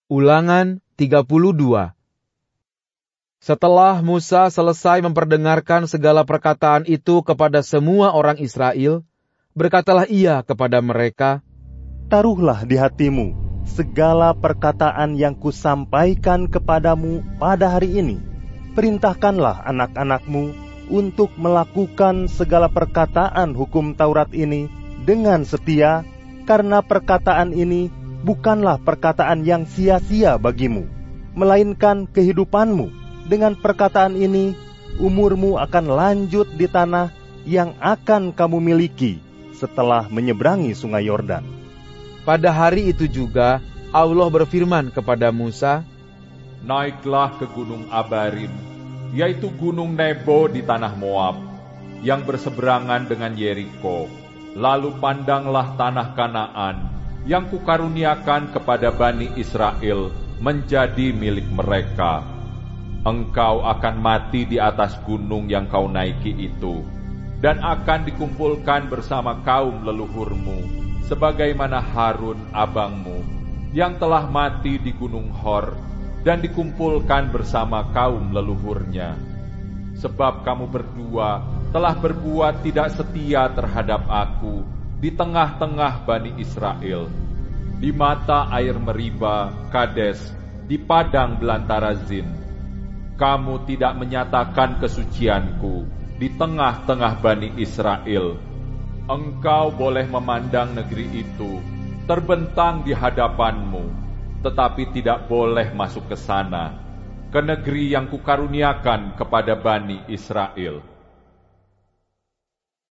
Ulangan 32. Setelah Musa selesai memperdengarkan segala perkataan itu kepada semua orang Israel, berkatalah ia kepada mereka, "Taruhlah di hatimu segala perkataan yang kusampaikan kepadamu pada hari ini. Perintahkanlah anak-anakmu untuk melakukan segala perkataan hukum Taurat ini dengan setia, karena perkataan ini bukanlah perkataan yang sia-sia bagimu, melainkan kehidupanmu. Dengan perkataan ini, umurmu akan lanjut di tanah yang akan kamu miliki setelah menyeberangi sungai Yordan." Pada hari itu juga Allah berfirman kepada Musa, "Naiklah ke gunung Abarim, yaitu gunung Nebo di tanah Moab, yang berseberangan dengan Yeriko. Lalu pandanglah tanah Kanaan, yang kukaruniakan kepada Bani Israel, menjadi milik mereka. Engkau akan mati di atas gunung yang kau naiki itu, dan akan dikumpulkan bersama kaum leluhurmu, sebagaimana Harun abangmu, yang telah mati di gunung Hor, dan dikumpulkan bersama kaum leluhurnya. Sebab kamu berdua telah berbuat tidak setia terhadap aku di tengah-tengah Bani Israel, di mata air Meriba, Kades, di padang belantara Zin. Kamu tidak menyatakan kesucianku di tengah-tengah Bani Israel. Engkau boleh memandang negeri itu terbentang di hadapanmu, tetapi tidak boleh masuk ke sana, ke negeri yang kukaruniakan kepada Bani Israel.